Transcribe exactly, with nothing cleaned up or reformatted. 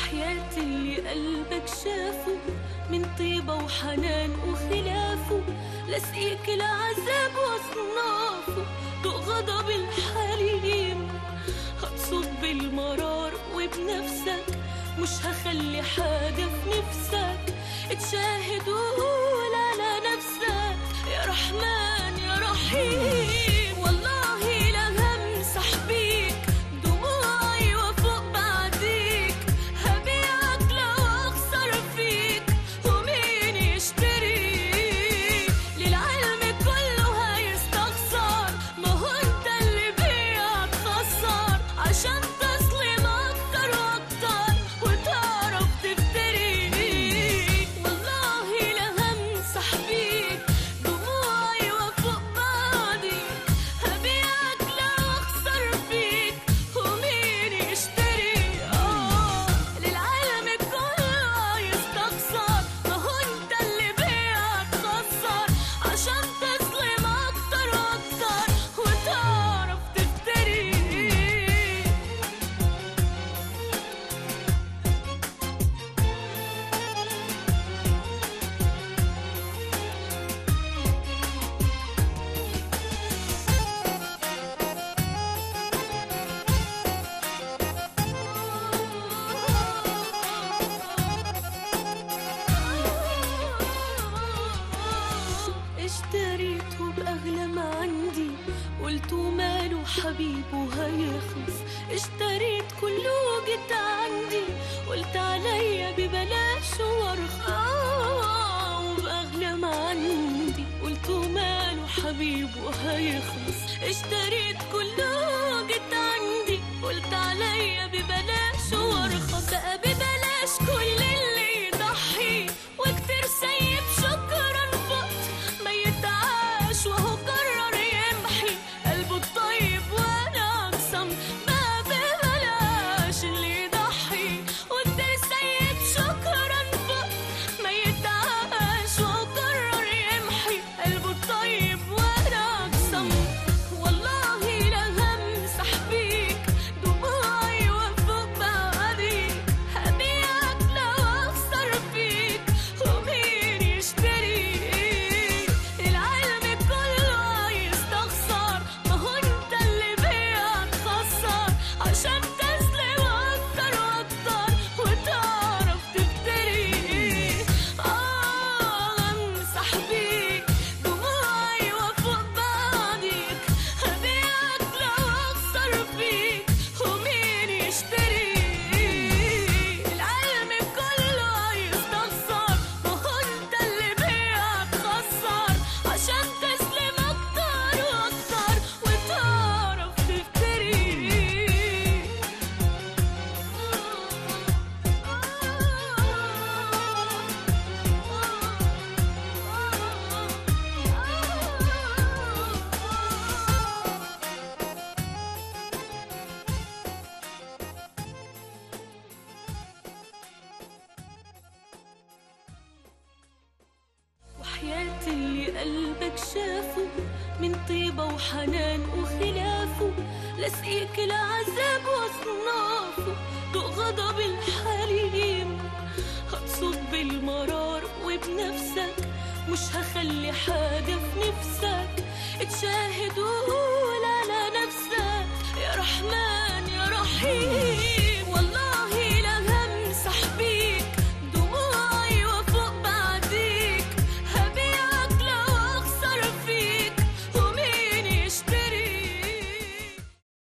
وحياة اللي قلبك شافه من طيبة وحنان وخلافه، لاسقيك العذاب واصنافه، دوق غضب الحليم، هتصب المرار وبنفسك مش هخلي حاجة في نفسك، اتشاهد وقول على نفسك يا رحمن يا رحيم. والله لا همسح بيك دموعي وفوق بعديك، هبيعك لو اخسر فيك ومين يشتريك، للعلم كله هيستخسر، ما هو انت اللي بيعك خسر، عشان تظلم اكتر واكتر وتعرف تفتريك. والله لا همسح بيك دموعي وفوق بعديك، هبيعك لو اخسر فيك ومين يشتري. اه للعالم كله هيستخسر، ما هو انت اللي بيعك خسر، عشان تظلم اكتر واكتر وتعرف تفتري. اشتريته بأغلى ما عندي، قلت ماله حبيبه هيخلص، اشتريت كله جيت عندي، قلت عليا ببلاش وارخص، وبأغلى ما عندي قلت ماله حبيبه هيخلص، اشتريت كله جيت عندي، قلت عليا ببلاش وارخص، بقى ببلاش كل اللي يضحي وكتير سيب شكرا فقط ما يتعاش، وهو قرر يمحي قلبه الطيب وانا اقسم، بقى ببلاش اللي يضحي وكتير سيب شكرا فقط ما يتعاش، وهو قرر يمحي قلبه الطيب وانا اقسم. والله لا همسح بيك دموعي وفوق بعديك، هبيعك لو اخسر فيك ومين يشتريك، العلم كله هيستخسر، ما هو انت اللي بيعك خسر، عشان تظلم اكتر واكتر وتعرف تفتري. اه همسح بيك دموعي وفوق بعديك، هبيعك لو اخسر فيك ومين يشتريك، العلم كله هيستخسر، ما هو انت اللي بيعك خسر، عشان تظلم اكتر واكتر وتعرف تفتري. وحياة اللي قلبك شافه من طيبة وحنان وخلافه، لاسقيك العذاب واصنافه، دوق غضب الحليم، هتصب المرار وبنفسك مش هخلي حاجة في نفسك، اتشاهد وقول